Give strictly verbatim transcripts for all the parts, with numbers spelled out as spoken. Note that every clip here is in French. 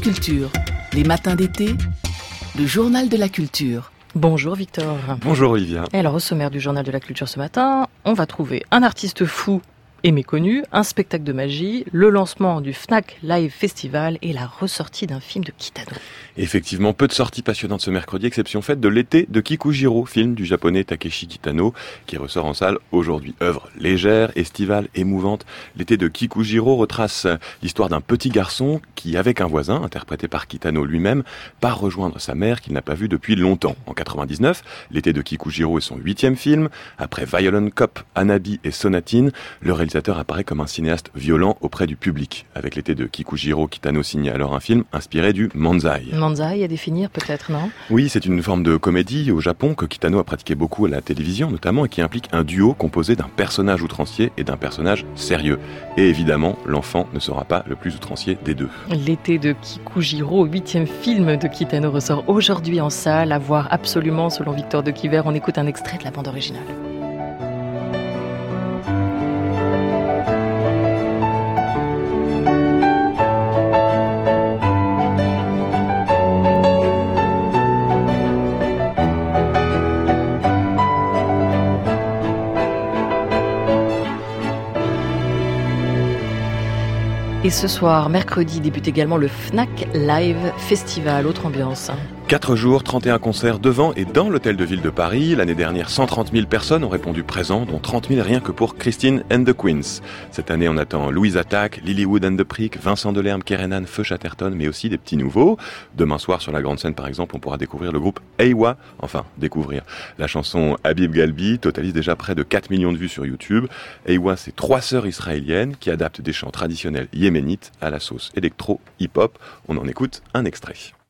Culture, les matins d'été, le journal de la culture. Bonjour Victor. Bonjour Olivia. Et alors au sommaire du journal de la culture ce matin, on va trouver un artiste fou et méconnu, un spectacle de magie, le lancement du Fnac Live Festival et la ressortie d'un film de Kitano. Effectivement, peu de sorties passionnantes ce mercredi, exception faite de L'été de Kikujiro, film du japonais Takeshi Kitano, qui ressort en salle aujourd'hui. Œuvre légère, estivale, émouvante. L'été de Kikujiro retrace l'histoire d'un petit garçon qui, avec un voisin, interprété par Kitano lui-même, part rejoindre sa mère qu'il n'a pas vue depuis longtemps. En quatre-vingt-dix-neuf, L'été de Kikujiro est son huitième film. Après Violent Cop, Hanabi et Sonatine, le réalisateur apparaît comme un cinéaste violent auprès du public. Avec L'été de Kikujiro, Kitano signe alors un film inspiré du Manzai. Manzai à définir peut-être, non ? Oui, c'est une forme de comédie au Japon que Kitano a pratiqué beaucoup à la télévision notamment et qui implique un duo composé d'un personnage outrancier et d'un personnage sérieux. Et évidemment, l'enfant ne sera pas le plus outrancier des deux. L'été de Kikujiro, huitième film de Kitano, ressort aujourd'hui en salle, à voir absolument selon Victor de Quiver. On écoute un extrait de la bande originale. Et ce soir, mercredi, débute également le Fnac Live Festival. Autre ambiance. Quatre jours, trente et un concerts devant et dans l'hôtel de ville de Paris. L'année dernière, cent trente mille personnes ont répondu présent, dont trente mille rien que pour Christine and the Queens. Cette année, on attend Louise Attaque, Lilywood and the Prick, Vincent Delerme, Kerenan, Feu Chatterton, mais aussi des petits nouveaux. Demain soir, sur la grande scène par exemple, on pourra découvrir le groupe Eywa. Enfin, découvrir. La chanson Habib Galbi totalise déjà près de quatre millions de vues sur YouTube. Eywa, c'est trois sœurs israéliennes qui adaptent des chants traditionnels yéménites à la sauce électro hip-hop. On en écoute un extrait.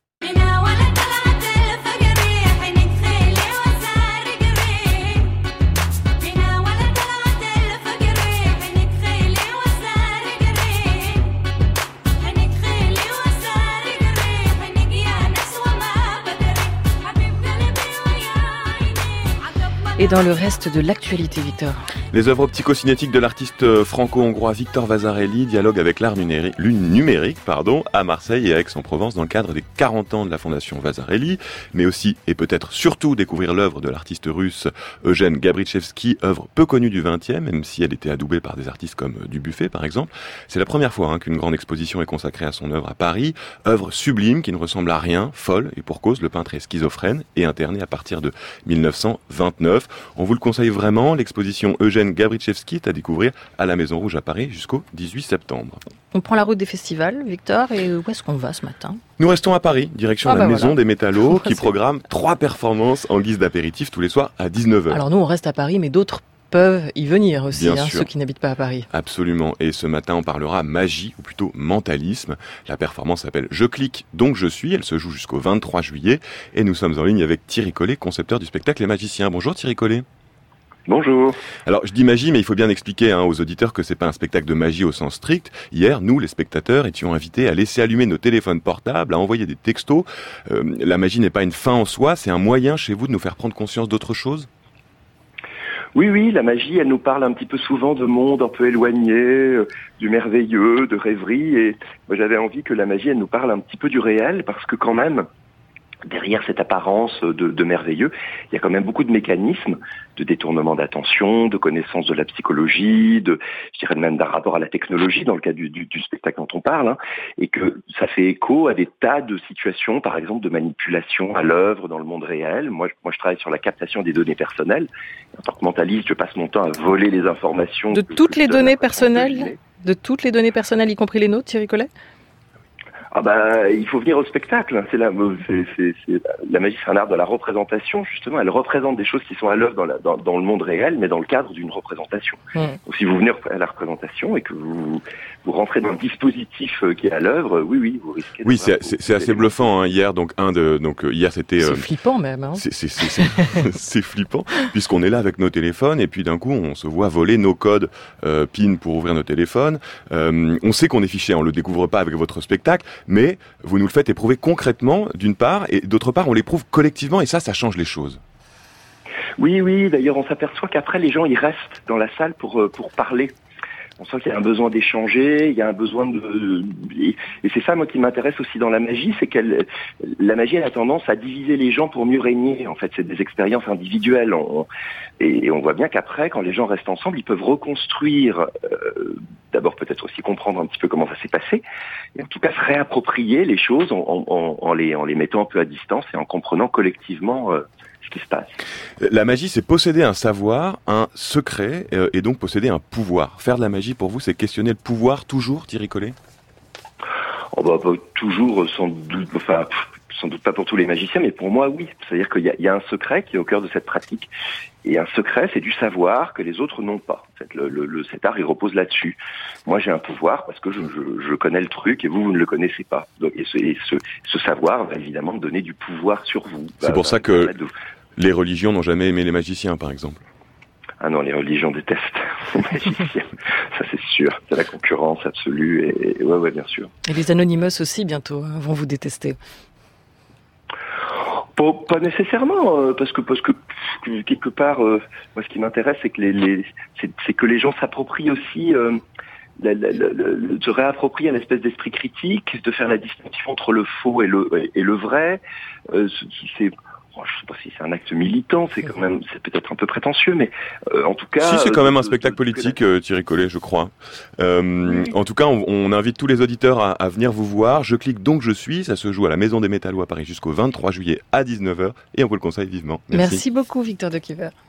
Et dans le reste de l'actualité, Victor ? Les œuvres psychocinétiques de l'artiste franco-hongrois Victor Vasarely dialoguent avec l'art numérique, numérique pardon, à Marseille et à Aix-en-Provence dans le cadre des quarante ans de la fondation Vasarely, mais aussi et peut-être surtout découvrir l'œuvre de l'artiste russe Eugène Gabrichevski, œuvre peu connue du vingtième, même si elle était adoubée par des artistes comme Dubuffet par exemple. C'est la première fois hein, qu'une grande exposition est consacrée à son œuvre à Paris, œuvre sublime qui ne ressemble à rien, folle, et pour cause, le peintre est schizophrène et interné à partir de dix-neuf cent vingt-neuf. On vous le conseille vraiment, l'exposition Eugène Gabrichevski est à découvrir à la Maison Rouge à Paris jusqu'au dix-huit septembre. On prend la route des festivals, Victor, et où est-ce qu'on va ce matin ? Nous restons à Paris, direction ah la bah Maison voilà. des Métallos, qui programme trois performances en guise d'apéritif tous les soirs à dix-neuf heures. Alors nous, on reste à Paris, mais d'autres peuvent y venir aussi, hein, sûr. Ceux qui n'habitent pas à Paris. Absolument. Et ce matin, on parlera magie, ou plutôt mentalisme. La performance s'appelle « Je clique, donc je suis ». Elle se joue jusqu'au vingt-trois juillet. Et nous sommes en ligne avec Thierry Collet, concepteur du spectacle Les Magiciens. Bonjour Thierry Collet. Bonjour. Alors, je dis magie, mais il faut bien expliquer hein, aux auditeurs que c'est pas un spectacle de magie au sens strict. Hier, nous, les spectateurs, étions invités à laisser allumer nos téléphones portables, à envoyer des textos. Euh, la magie n'est pas une fin en soi, c'est un moyen chez vous de nous faire prendre conscience d'autre chose ? Oui, oui, la magie, elle nous parle un petit peu souvent de mondes un peu éloignés, euh, du merveilleux, de rêverie. Et moi, j'avais envie que la magie, elle nous parle un petit peu du réel, parce que quand même, derrière cette apparence de, de merveilleux, il y a quand même beaucoup de mécanismes de détournement d'attention, de connaissance de la psychologie, de, je dirais même d'un rapport à la technologie dans le cas du, du, du spectacle dont on parle, hein, et que ça fait écho à des tas de situations, par exemple de manipulation à l'œuvre dans le monde réel. Moi, moi, je travaille sur la captation des données personnelles. En tant que mentaliste, je passe mon temps à voler les informations. De que, toutes que les données de personnelles, de toutes les données personnelles, y compris les nôtres, Thierry Collet ? Ah bah, il faut venir au spectacle. C'est la, c'est, c'est, c'est, la magie, c'est un art de la représentation, justement. Elle représente des choses qui sont à l'œuvre dans, la, dans, dans le monde réel, mais dans le cadre d'une représentation. Mmh. Donc, si vous venez à la représentation et que vous, vous rentrez dans le dispositif qui est à l'œuvre, oui, oui, vous risquez. Oui, c'est, c'est, c'est assez bluffant. Hein. Hier, donc un de, donc hier c'était. C'est euh, flippant même. Hein. C'est, c'est, c'est, c'est, c'est flippant puisqu'on est là avec nos téléphones et puis d'un coup on se voit voler nos codes euh, PIN pour ouvrir nos téléphones. Euh, on sait qu'on est fiché, on le découvre pas avec votre spectacle, mais vous nous le faites éprouver concrètement d'une part et d'autre part on l'éprouve collectivement et ça, ça change les choses. Oui, oui. D'ailleurs, on s'aperçoit qu'après les gens ils restent dans la salle pour pour parler. On sent qu'il y a un besoin d'échanger, il y a un besoin de... Et, et c'est ça, moi, qui m'intéresse aussi dans la magie, c'est qu'elle, la magie, elle a tendance à diviser les gens pour mieux régner. En fait, c'est des expériences individuelles. On, et on voit bien qu'après, quand les gens restent ensemble, ils peuvent reconstruire, euh, d'abord peut-être aussi comprendre un petit peu comment ça s'est passé, et en tout cas se réapproprier les choses en, en, en, les, en les mettant un peu à distance et en comprenant collectivement euh, ce qui se passe. La magie, c'est posséder un savoir, un secret, euh, et donc posséder un pouvoir. Faire de la magie, pour vous, c'est questionner le pouvoir, toujours, Thierry Collet ? Oh bah, bah, toujours, sans doute, enfin, pff, sans doute pas pour tous les magiciens, mais pour moi, oui. C'est-à-dire qu'il y a, il y a un secret qui est au cœur de cette pratique. Et un secret, c'est du savoir que les autres n'ont pas. En fait, le, le, le, cet art, il repose là-dessus. Moi, j'ai un pouvoir parce que je, je, je connais le truc et vous, vous ne le connaissez pas. Donc, et ce, et ce, ce savoir va évidemment me donner du pouvoir sur vous. C'est va, pour va ça que de... les religions n'ont jamais aimé les magiciens, par exemple. Ah non, les religions détestent les magiciens. Ça, c'est sûr. C'est la concurrence absolue. Et, et ouais, ouais, bien sûr. Et les Anonymous aussi, bientôt, hein, vont vous détester. Pas, pas nécessairement, euh, parce que parce que pff, quelque part, euh, moi, ce qui m'intéresse, c'est que les, les c'est, c'est que les gens s'approprient aussi, euh, la, la, la, la, se réapproprient un espèce d'esprit critique, de faire la distinction entre le faux et le et le vrai. Euh, c'est Oh, je sais pas si c'est un acte militant, c'est quand même, c'est peut-être un peu prétentieux, mais euh, en tout cas... Si, c'est quand même euh, un spectacle de, politique, euh, Thierry Collet, je crois. Euh, oui. En tout cas, on, on invite tous les auditeurs à, à venir vous voir. Je clique donc je suis, ça se joue à la Maison des Métallos à Paris jusqu'au vingt-trois juillet à dix-neuf heures, et on vous le conseille vivement. Merci, Merci beaucoup, Victor Decuyver.